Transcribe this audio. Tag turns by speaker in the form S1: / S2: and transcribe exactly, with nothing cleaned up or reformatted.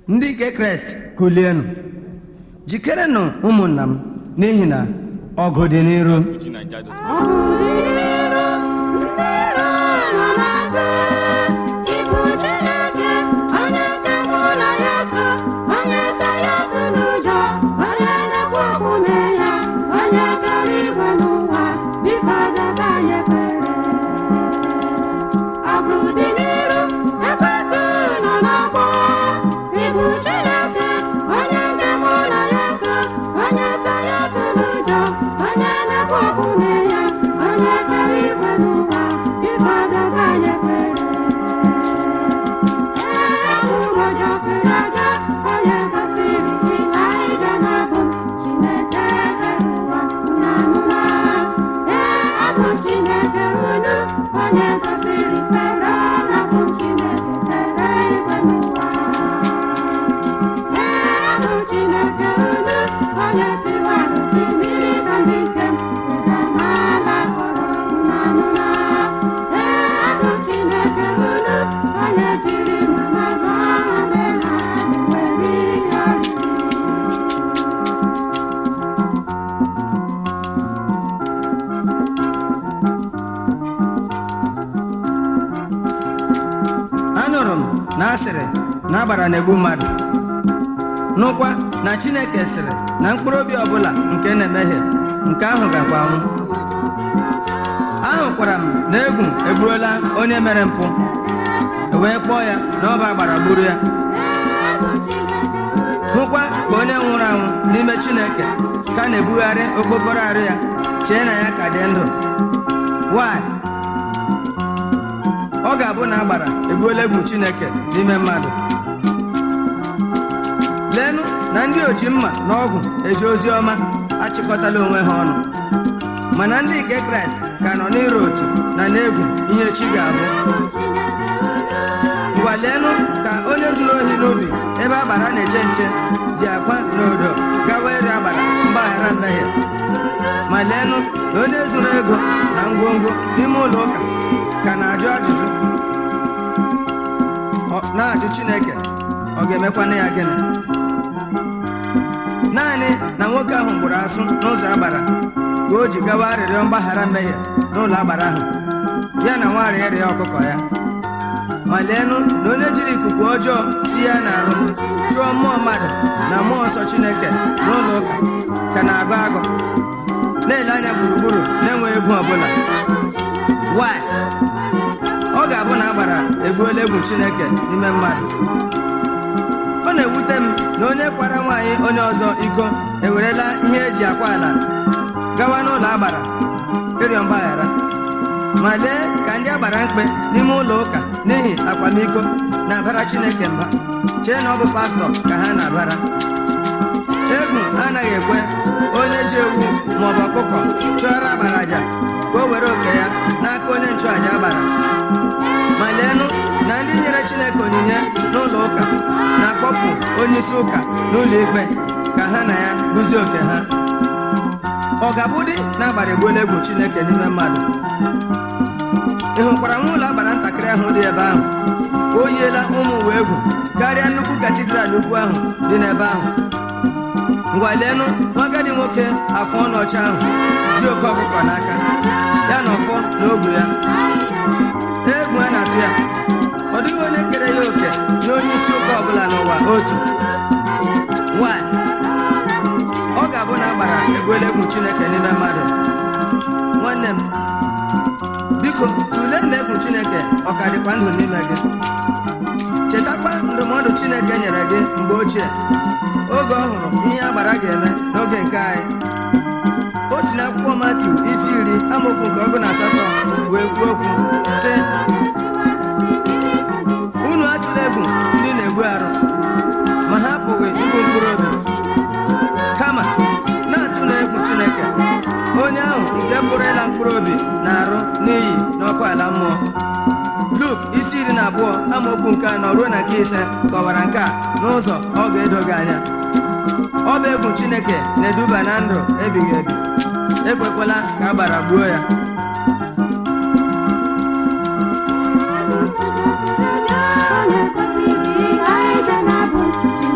S1: ndị nke Kraịst kulienụ, jikerenụ ụmụnna m, n'ihi na ọgụ dị n'iru. Anụrụ m na asịrị na agbara na-egbu mmadụ, nụkwa na Chineke sịrị na mkpụrụ obi ọbụla nke na-emehie nke ahụ gakwa anwụ. Ahụkwara m na egwu egbuola onye mere mpụ, wee kpọọ ya na ọba agbara gburu ya. Hụkwa ka onye nwụrụ anwụ n'ime Chineke ka na-ebugharị okpokoro arụ ya, chee na ya ka dị ndụ. Nwanyị ọ ga-abụ na agbara egbuola egwu Chineke n'ime mmadụ. Leenụ na ndị oji mma na ọgwụ eji ozi ọma achịkọtala onwe ha ọnụ, mana ndị nke Kraịst ka nọ n'ịrụ otu na n'egwu ihe chi ga-abụ. Ngwa leenụ ka onye zuru ohi n'ubi ebe agbara na-eche nche ji akwa na odo gawa iri agbara mgbaghara mmehie. Ma leenụ na onye zuru ego na ngwongwo n'ime ụlọ ụka ka na-ajụ ajụjụ, na-ajụ Chineke ọ ga-emekwana ya gịnị? Naanị na nwoke ahụ gburu asụ n'ụzọ agbara ka o ji gawa arịrịọ mgbaghara mmehie n'ụlọ agbara ahụ, ya na nwa arịrịọ ọkụkọ ya. Ma leenụ na onye jiri ikuku ọjọọ si ya n'arụ chụọ mmụọ mmadụ na mmụọ nsọ Chineke n'ụlọ ụka ka na-agụ agụ, na-ele anya gburugburu na-enweghị egwu ọbụla. Why? Ọ ga-abụ na agbara egbuola egwu Chineke n'ime mmadụ. Ọ na-ewute m na onye kwara nwaanyị onye ọzọ iko ewerela ihe eji akwa ala gawa n'ụlọ agbara ịrịọ mgbaghara. Ma lee ka ndị agbara mkpe n'ime ụlọ ụka n'ihi akwamiko na-abara Chineke mba, chee na ọ bụ pastọ ka ha na-abara. Egwu anaghị ekwe onye ji ewu maọbụ ọkụkọ chụọrọ agbara aja ka o were oke ya n'aka onye nchụaja agbara. Ma leenụ na ndị nyere Chineke onyinye n'ụlọ ụka na-akpọpụ onye isi ụka n'ụlọ ikpe ka ha na ya guzie oke ha. Ọ ga-abụdị na agbara egbuola egwu Chineke n'ime mmadụ? Ị hụkwara nwa ụlọ agbara ntakịrị ahụ dị ebe ahụ? O yiela ụmụ ụwa egwu karịa nnukwu katidral ukwu ahụ dị n'ebe ahụ. Ngwa leenụ nwa agadi nwoke afọ ọnụ ọcha ahụ ji oke ọkụkọ n'aka ya na ọfọ na ogbu ya. Egwu a na-atụ ya, ọ dịghị onye kere ya oke na onye isi ụka ọbụla n'ụwa otu. Nwanyị ọ ga-abụ na agbara egbuola egwu Chineke n'ime mmadụ. Nwanne m, biko tụlee ma egwu Chineke ọ ka dịkwa ndụ n'ime gị. Chetakwa ndụmọdụ Chineke nyere gị mgbe ochie, oge ọ hụrụ ihe agbara ga-eme n'oge nke anyị. O si n'akwụkwọ Matiu isi iri amaokwu nke ọgụ na asatọ wee kwuo okwu sị, unu atụla egwu ndị na-egbu arụ, ma ha apụghị igbu mkpụrụ obi. Kama na-atụ na egwu Chineke, onye ahụ nke pụrụ ịla mkpụrụ obi na arụ n'iyi n'ọkụ ala mmụọ. Luk isi iri na abụọ amaokwu nke anọ ruo na nke ise kọwara nke a n'ụzọ ọ ga-edo gị anya. Ọ bụ egwu Chineke na-eduba na ndụ ebighị ebi. Ekwekwala ka agbara gbuo ya.
S2: Chineke